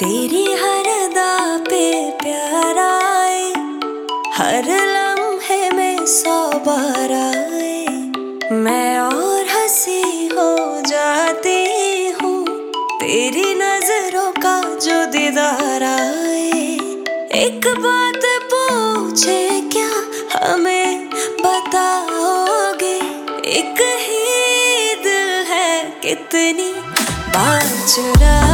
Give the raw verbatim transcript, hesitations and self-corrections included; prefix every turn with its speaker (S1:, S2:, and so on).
S1: तेरी हर अदा पे प्यार आए, हर लम्हे में सौ बार आए। मैं और हंसी हो जाती हूँ तेरी नजरों का जो दीदार आए। एक बात पूछे क्या हमें बताओगे, एक ही दिल है कितनी बात चुरा